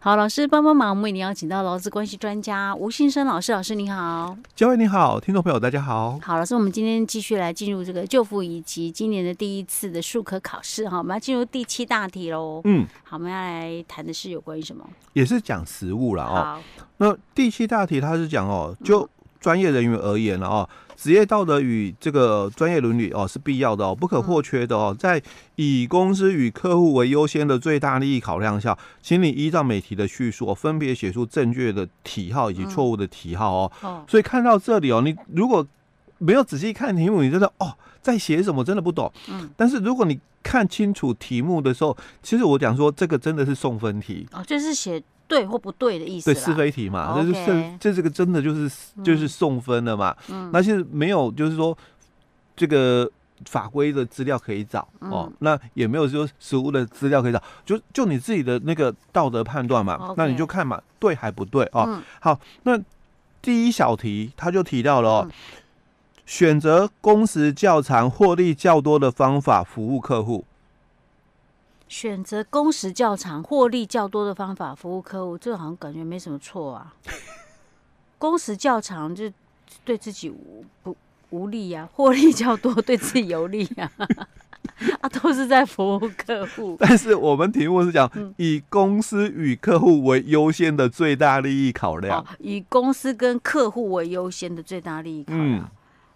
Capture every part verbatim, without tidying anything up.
好，老师帮帮忙，我们为您邀请到劳资关系专家吴信生老师，老师你好。 嘉惠你好，听众朋友大家好。 好，老师，我们今天继续来进入这个就服以及今年的第一次的术科考试哈，我们要进入第七大题喽。嗯，好，我们要来谈的是有关于什么？ 也是讲实务了哦。 好， 那第七大题它是讲哦，就专业人员而言了哦。职业道德与这个专业伦理哦是必要的哦，不可或缺的哦。在以公司与客户为优先的最大利益考量下，请你依照每题的叙述、哦、分别写出正确的题号以及错误的题号哦。嗯哦所以看到这里哦，你如果没有仔细看题目，你真的哦在写什么真的不懂。嗯。但是如果你看清楚题目的时候，其实我讲说这个真的是送分题哦，就是写对或不对的意思啦， 对是非题嘛， okay 这是这这个真的就是就是送分了嘛。嗯，那其实没有就是说这个法规的资料可以找、嗯、哦，那也没有说实务的资料可以找，就就你自己的那个道德判断嘛， okay 那你就看嘛，对还不对哦。嗯、好，那第一小题他就提到了哦，嗯、选择工时较长、获利较多的方法服务客户。 选择工时较长、获利较多的方法服务客户，这个好像感觉没什么错啊。工时较长就对自己无不无利啊，获利较多对自己有利啊，啊，都是在服务客户。 但是我们题目是讲、嗯、以公司与客户为优先的最大利益考量、哦， 以公司跟客户为优先的最大利益考量。嗯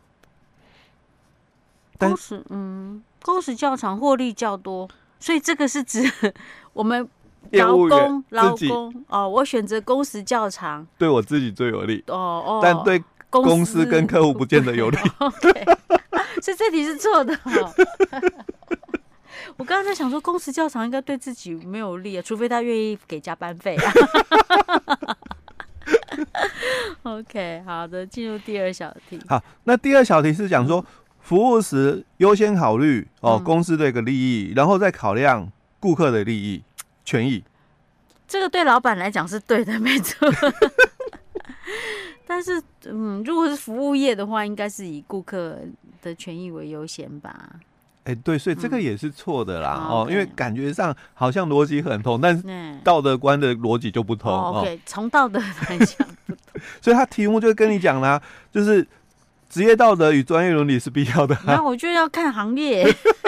工时嗯，工时较长，获利较多。所以这个是指我们劳工，劳工哦，我选择工时较长， 对我自己最有利哦哦， 但对公司跟客户不见得有利。 OK， 所以这题是错的哦。我刚刚在想说，工时较长应该对自己没有利啊，除非他愿意给加班费啊。OK， 好的，进入第二小题。 好，那第二小题是讲说。服务时优先考虑哦公司的一个利益，嗯、然后再考量顾客的利益、权益。 这个对老板来讲是对的，没错。但是，嗯，如果是服务业的话，应该是以顾客的权益为优先吧？ 哎、欸，对，所以这个也是错的啦、嗯、哦， okay 因为感觉上好像逻辑很通，但是道德观的逻辑就不通。 哦、OK， 从、哦、道德来讲不通。 所以他题目就跟你讲啦，就是。职业道德与专业伦理是必要的、啊。 那我就要看行业。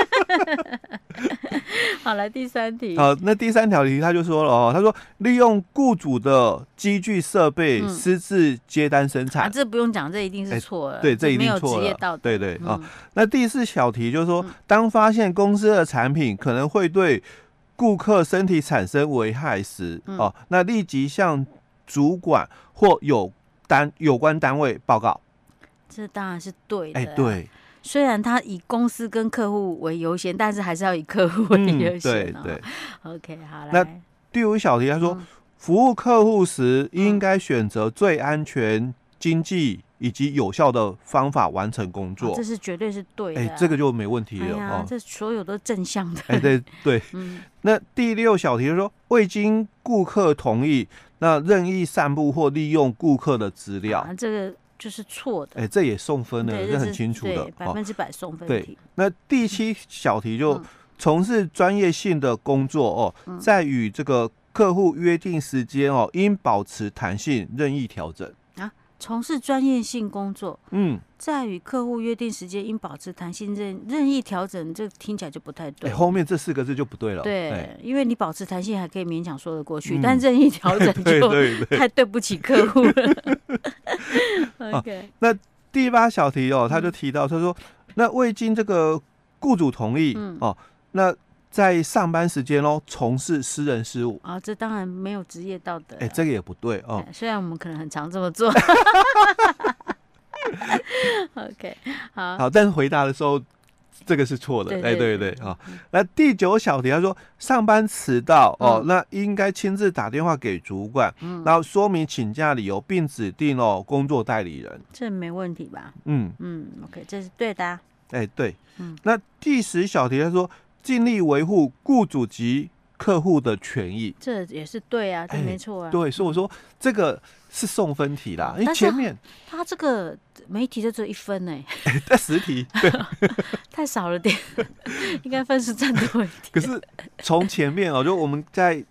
好，来第三题。 好，那第三条题他就说了哦，他说利用雇主的机具设备私自接单生产、 嗯啊，这不用讲，这一定是错了、欸。 对，这一定错了。 没有职业道德。 对对啊、嗯哦。那第四小题就是说，当发现公司的产品可能会对顾客身体产生危害时，嗯、哦，那立即向主管或有单有关单位报告。 这当然是对的、啊。 哎、欸，对。 虽然他以公司跟客户为优先，但是还是要以客户为优先、哦嗯。对对。OK， 好，来。 那第五小题他说，嗯、服务客户时应该选择最安全、经济以及有效的方法完成工作。 哦、这是绝对是对的、啊。 哎、欸，这个就没问题了。 哎哦、这所有都正向的。 哎、欸，对对。嗯。那第六小题就是说，未经顾客同意，那任意散布或利用顾客的资料。 啊，这个。就是错的， 哎、欸，这也送分了，这很清楚的， 百分之百送分题。 对，那第七小题就从事专业性的工作哦，嗯、在与这个客户约定时间哦，应保持弹性，任意调整啊。从事专业性工作，嗯，在与客户约定时间应保持弹性任任意调整，这听起来就不太对、 欸。后面这四个字就不对了。 对， 欸、 因为你保持弹性还可以勉强说得过去，嗯、但任意调整就太对不起客户了。OK，、啊、 那第八小题哦，他就提到他说，嗯、那未经这个雇主同意、嗯、哦，那。在上班时间哦，从事私人事务啊、哦，这当然没有职业道德。 哎、欸，这个也不对哦。 虽然我们可能很常这么做。OK， 好， 好，但是回答的时候，这个是错的。哎，对对啊、哦。那第九小题他说，上班迟到哦，嗯、那应该亲自打电话给主管，嗯、然后说明请假理由，并指定哦工作代理人。 这没问题吧？嗯嗯 ，OK， 这是对的、啊。 哎、欸，对。嗯，那第十小题他说。尽力维护雇主及客户的权益， 这也是对啊，这没错啊、欸。 对，所以我说这个是送分题啦，因为前面他这个每一题就只有一分呢、 欸，在、欸、十题，对， 太少了点，应该分数占多一点。 可是从前面哦，就我们在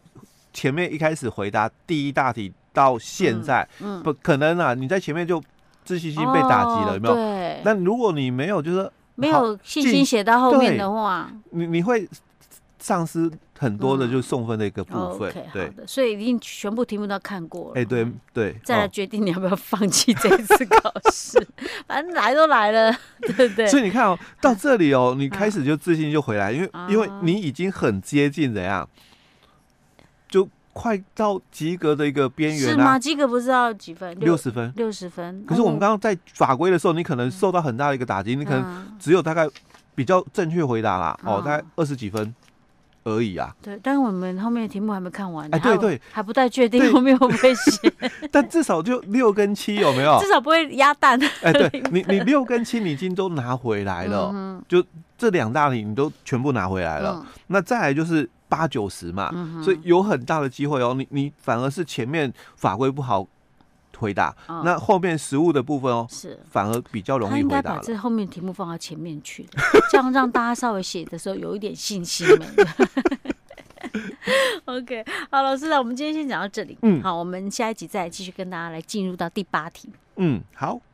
前面一开始回答第一大题到现在，嗯，嗯不可能啊，你在前面就自信心被打击了，哦、有没有？ 对。 那如果你没有，就是没有信心写到后面的话， 你你会丧失很多的就送分的一个部分。 嗯、 对， okay, 好的，所以已经全部题目都看过了。 哎、欸，对对， 再来决定你要不要放弃这一次考试。反正来都来了，对不对？ 所以你看哦，到这里哦，你开始就自信就回来，因为、啊、因为你已经很接近怎样，就快到及格的一个边缘、啊、 是吗？及格不是要几分？ 六十分， 六十分。 可是我们刚刚在法规的时候，你可能受到很大的一个打击，嗯、你可能只有大概比较正确回答啦，嗯、哦，大概二十几分而已啊。 对，但是我们后面的题目还没看完， 哎，对对， 还不太确定后面会不会写。 但至少就六跟七有没有？ 至少不会鸭蛋。 哎，对你，你六跟七你已经都拿回来了，嗯、就这两大题你都全部拿回来了。嗯、那再来就是八九十嘛，嗯、所以有很大的机会哦。你你反而是前面法规不好回答，哦、那后面实务的部分哦，是反而比较容易回答了。他应该把这后面题目放到前面去的，这样让大家稍微写的时候有一点信心了。OK， 好，老师，那我们今天先讲到这里。嗯，好，我们下一集再继续跟大家来进入到第八题。 嗯，好。